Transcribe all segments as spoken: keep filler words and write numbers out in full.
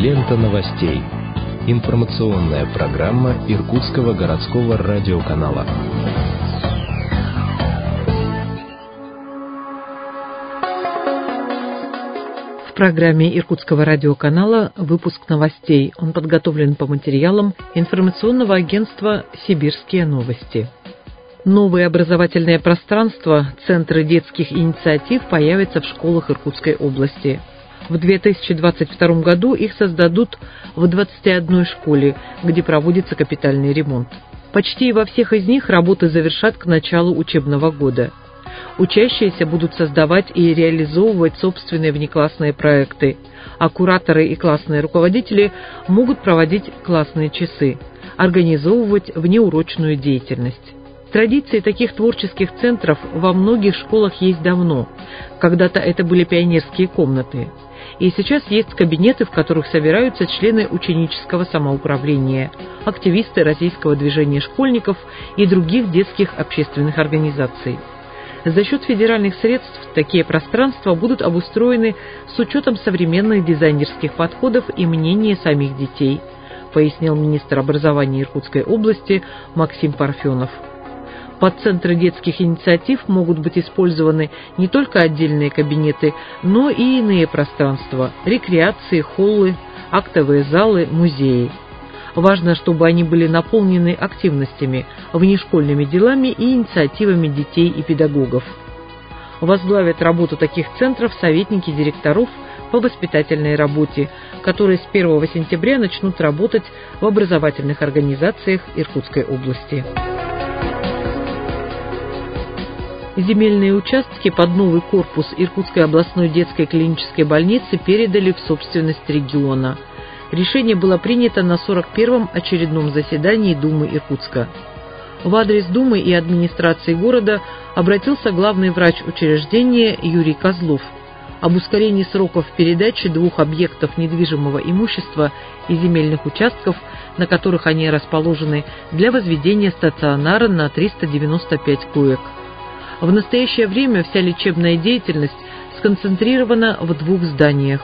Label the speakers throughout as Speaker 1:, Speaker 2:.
Speaker 1: Лента новостей. Информационная программа Иркутского городского радиоканала.
Speaker 2: В программе Иркутского радиоканала выпуск новостей. Он подготовлен по материалам информационного агентства «Сибирские новости». Новые образовательные пространства, центры детских инициатив появятся в школах Иркутской области. В две тысячи двадцать втором году их создадут в двадцати одной школе, где проводится капитальный ремонт. Почти во всех из них работы завершат к началу учебного года. Учащиеся будут создавать и реализовывать собственные внеклассные проекты, а кураторы и классные руководители могут проводить классные часы, организовывать внеурочную деятельность. Традиции таких творческих центров во многих школах есть давно. Когда-то это были пионерские комнаты. И сейчас есть кабинеты, в которых собираются члены ученического самоуправления, активисты российского движения школьников и других детских общественных организаций. За счет федеральных средств такие пространства будут обустроены с учетом современных дизайнерских подходов и мнения самих детей, пояснил министр образования Иркутской области Максим Парфенов. Под центры детских инициатив могут быть использованы не только отдельные кабинеты, но и иные пространства – рекреации, холлы, актовые залы, музеи. Важно, чтобы они были наполнены активностями, внешкольными делами и инициативами детей и педагогов. Возглавят работу таких центров советники директоров по воспитательной работе, которые с первого сентября начнут работать в образовательных организациях Иркутской области. Земельные участки под новый корпус Иркутской областной детской клинической больницы передали в собственность региона. Решение было принято на сорок первом очередном заседании Думы Иркутска. В адрес Думы и администрации города обратился главный врач учреждения Юрий Козлов. Об ускорении сроков передачи двух объектов недвижимого имущества и земельных участков, на которых они расположены, для возведения стационара на триста девяносто пять коек. В настоящее время вся лечебная деятельность сконцентрирована в двух зданиях.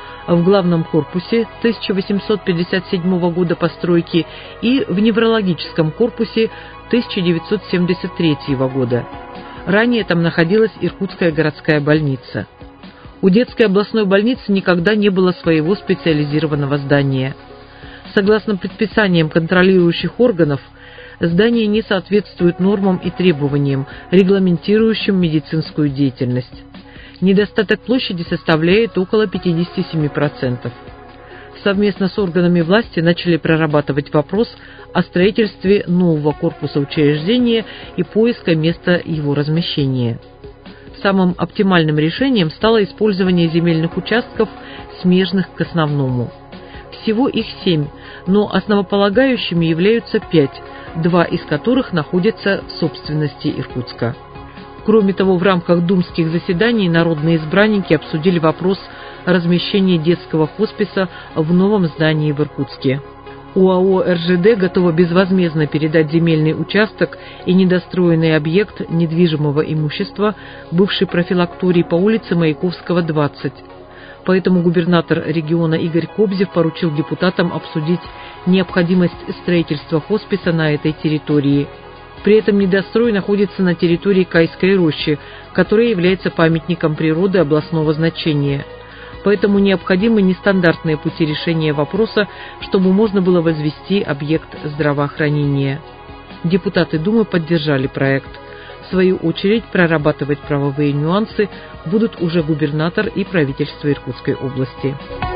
Speaker 2: В главном корпусе тысяча восемьсот пятьдесят седьмого года постройки и в неврологическом корпусе тысяча девятьсот семьдесят третьего года. Ранее там находилась Иркутская городская больница. У детской областной больницы никогда не было своего специализированного здания. Согласно предписаниям контролирующих органов, здание не соответствует нормам и требованиям, регламентирующим медицинскую деятельность. Недостаток площади составляет около пятьдесят семь процентов. Совместно с органами власти начали прорабатывать вопрос о строительстве нового корпуса учреждения и поиска места его размещения. Самым оптимальным решением стало использование земельных участков, смежных к основному. Всего их семь, но основополагающими являются пять, два из которых находятся в собственности Иркутска. Кроме того, в рамках думских заседаний народные избранники обсудили вопрос размещения детского хосписа в новом здании в Иркутске. ОАО «эр жэ дэ» готова безвозмездно передать земельный участок и недостроенный объект недвижимого имущества бывшей профилактории по улице Маяковского, двадцать. Поэтому губернатор региона Игорь Кобзев поручил депутатам обсудить необходимость строительства хосписа на этой территории. При этом недострой находится на территории Кайской рощи, которая является памятником природы областного значения. Поэтому необходимы нестандартные пути решения вопроса, чтобы можно было возвести объект здравоохранения. Депутаты Думы поддержали проект. В свою очередь, прорабатывать правовые нюансы будут уже губернатор и правительство Иркутской области.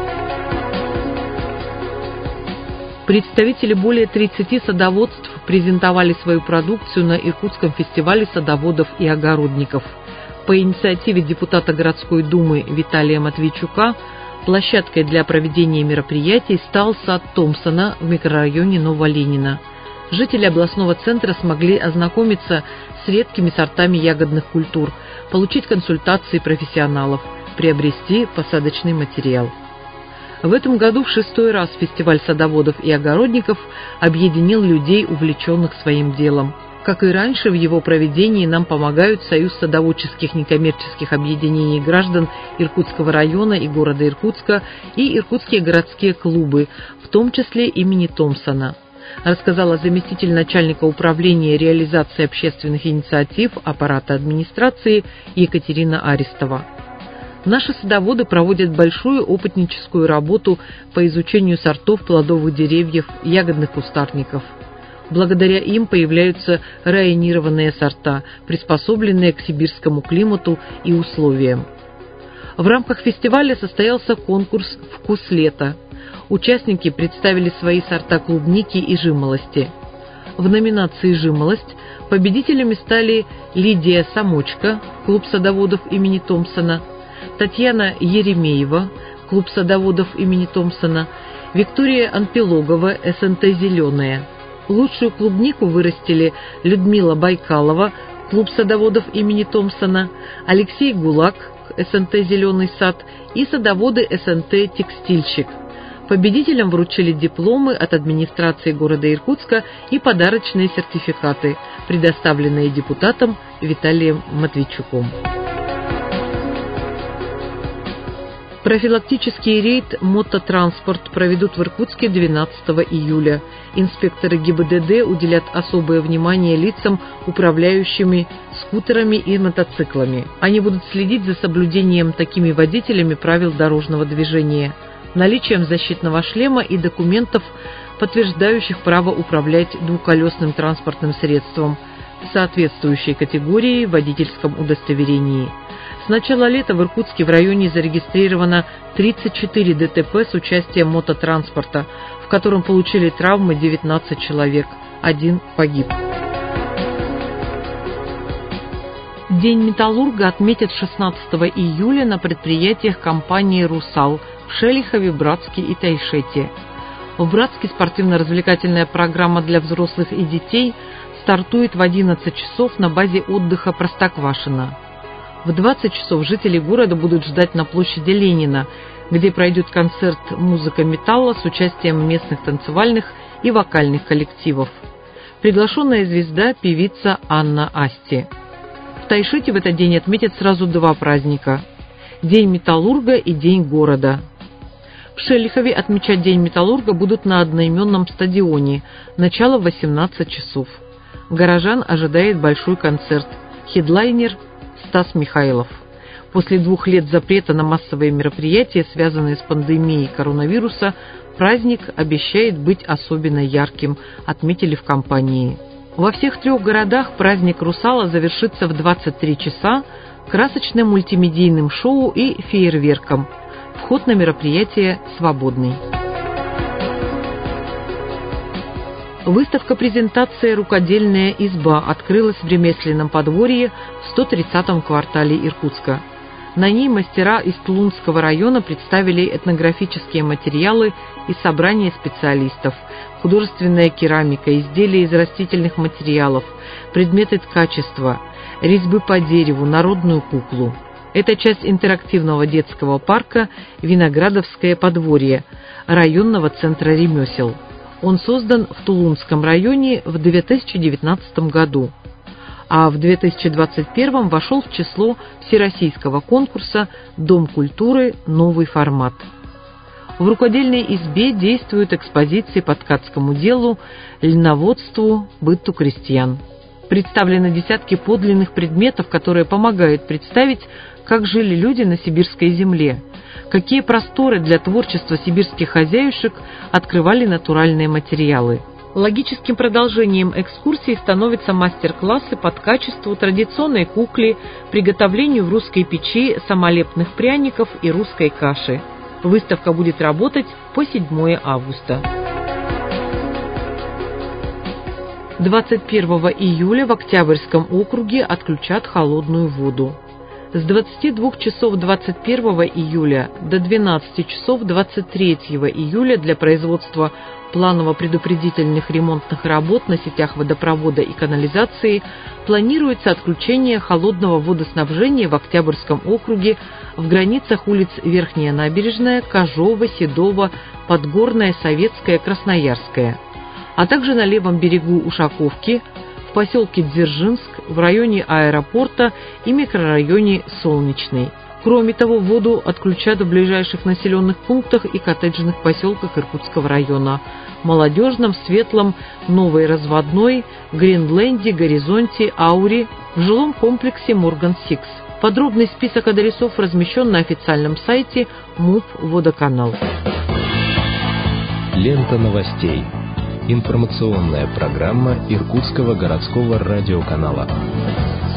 Speaker 2: Представители более тридцати садоводств презентовали свою продукцию на Иркутском фестивале садоводов и огородников. По инициативе депутата городской думы Виталия Матвейчука площадкой для проведения мероприятий стал сад Томпсона в микрорайоне Новоленина. Жители областного центра смогли ознакомиться с редкими сортами ягодных культур, получить консультации профессионалов, приобрести посадочный материал. В этом году в шестой раз фестиваль садоводов и огородников объединил людей, увлеченных своим делом. Как и раньше, в его проведении нам помогают Союз садоводческих некоммерческих объединений граждан Иркутского района и города Иркутска и иркутские городские клубы, в том числе имени Томпсона, рассказала заместитель начальника управления реализации общественных инициатив аппарата администрации Екатерина Арестова. Наши садоводы проводят большую опытническую работу по изучению сортов плодовых деревьев, ягодных кустарников. Благодаря им появляются районированные сорта, приспособленные к сибирскому климату и условиям. В рамках фестиваля состоялся конкурс «Вкус лета». Участники представили свои сорта клубники и жимолости. В номинации «Жимолость» победителями стали Лидия Самочка, клуб садоводов имени Томпсона, Татьяна Еремеева, клуб садоводов имени Томпсона, Виктория Анпилогова, СНТ «Зеленая». Лучшую клубнику вырастили Людмила Байкалова, клуб садоводов имени Томпсона, Алексей Гулак, СНТ «Зеленый сад» и садоводы СНТ «Текстильщик». Победителям вручили дипломы от администрации города Иркутска и подарочные сертификаты, предоставленные депутатом Виталием Матвейчуком. Профилактический рейд «Мототранспорт» проведут в Иркутске двенадцатого июля. Инспекторы ГИБДД уделят особое внимание лицам, управляющими скутерами и мотоциклами. Они будут следить за соблюдением такими водителями правил дорожного движения, наличием защитного шлема и документов, подтверждающих право управлять двухколесным транспортным средством соответствующей категории в водительском удостоверении. С начала лета в Иркутске в районе зарегистрировано тридцать четыре ДТП с участием мототранспорта, в котором получили травмы девятнадцать человек, один погиб. День металлурга отметят шестнадцатого июля на предприятиях компании «Русал» в Шелихове, Братске и Тайшете. В Братске спортивно-развлекательная программа для взрослых и детей стартует в одиннадцать часов на базе отдыха Простоквашино. В двадцать часов жители города будут ждать на площади Ленина, где пройдет концерт «Музыка металла» с участием местных танцевальных и вокальных коллективов. Приглашенная звезда – певица Анна Асти. В Тайшете в этот день отметят сразу два праздника – День металлурга и День города. В Шелихове отмечать День металлурга будут на одноименном стадионе, начало в восемнадцать часов. Горожан ожидает большой концерт, хедлайнер – Стас Михайлов. После двух лет запрета на массовые мероприятия, связанные с пандемией коронавируса, праздник обещает быть особенно ярким, отметили в компании. Во всех трех городах праздник «Русала» завершится в двадцать три часа красочным мультимедийным шоу и фейерверком. Вход на мероприятие свободный. Выставка-презентация «Рукодельная изба» открылась в ремесленном подворье в сто тридцатом квартале Иркутска. На ней мастера из Тулунского района представили этнографические материалы и собрания специалистов, художественная керамика, изделия из растительных материалов, предметы ткачества, резьбы по дереву, народную куклу. Это часть интерактивного детского парка «Виноградовское подворье» районного центра ремесел. Он создан в Тулунском районе в две тысячи девятнадцатом году, а в две тысячи двадцать первом вошел в число всероссийского конкурса «Дом культуры. Новый формат». В рукодельной избе действуют экспозиции по ткацкому делу, льноводству, быту крестьян. Представлены десятки подлинных предметов, которые помогают представить, как жили люди на сибирской земле, какие просторы для творчества сибирских хозяюшек открывали натуральные материалы. Логическим продолжением экскурсии становятся мастер-классы по ткачеству, традиционной кукле, приготовлению в русской печи самолепных пряников и русской каши. Выставка будет работать по седьмое августа. двадцать первого июля в Октябрьском округе отключат холодную воду. С двадцати двух часов двадцать первого июля до двенадцати часов двадцать третьего июля для производства планово-предупредительных ремонтных работ на сетях водопровода и канализации планируется отключение холодного водоснабжения в Октябрьском округе в границах улиц Верхняя Набережная, Кожова, Седова, Подгорная, Советская, Красноярская, а также на левом берегу Ушаковки, в поселке Дзержинск, в районе аэропорта и микрорайоне Солнечный. Кроме того, воду отключат в ближайших населенных пунктах и коттеджных поселках Иркутского района: Молодежном, Светлом, Новой Разводной, Гринленде, Горизонте, Ауре, в жилом комплексе Морган-Сикс. Подробный список адресов размещен на официальном сайте МУП «Водоканал».
Speaker 1: Лента новостей. Информационная программа Иркутского городского радиоканала.